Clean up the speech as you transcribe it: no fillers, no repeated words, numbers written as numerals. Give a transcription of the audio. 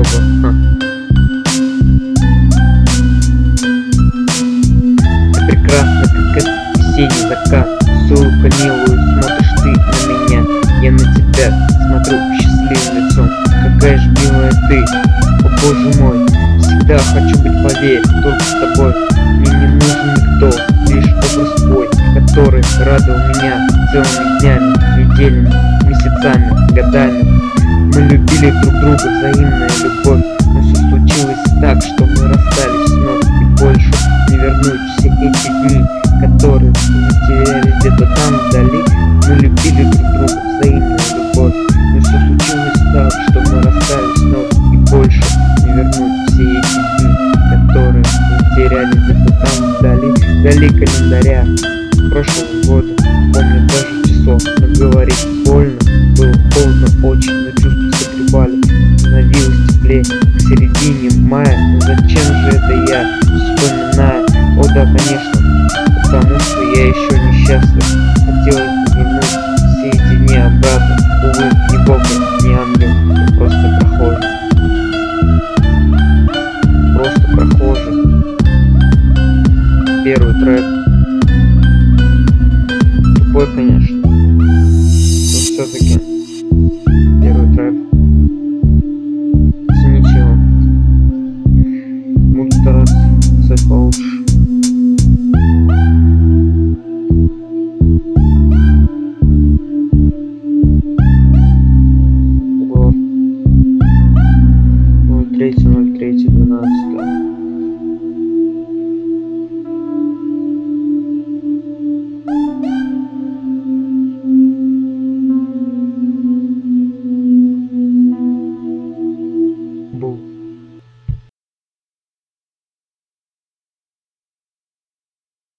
Ты прекрасна, как этот весенний закат. Сука милую, смотришь ты на меня, я на тебя смотрю счастливым лицом. Какая ж милая ты, о боже мой. Всегда хочу быть поверь, только с тобой. Мне не нужен никто, лишь образ твой, который радовал меня целыми днями, неделями, месяцами, годами. Мы любили друг друга, взаимная любовь, но все случилось так, что мы расстались вновь, и больше не вернуть все эти дни, которые затерялись где-то там вдали. Мы любили друг друга, взаимная любовь, но все случилось так, что мы расстались вновь, и больше не вернуть все эти дни, которые затерялись где-то там вдали. Вдали календаря прошлого года, помню даже число, но говорить больно, было холодно очень, но чувства согревали, становилось теплее к середине мая. Но зачем же это я вспоминаю? О да, конечно, потому что я еще несчастлив. Хотелось вернуть все эти дни обратно, увы, ни Бог, ни ангел.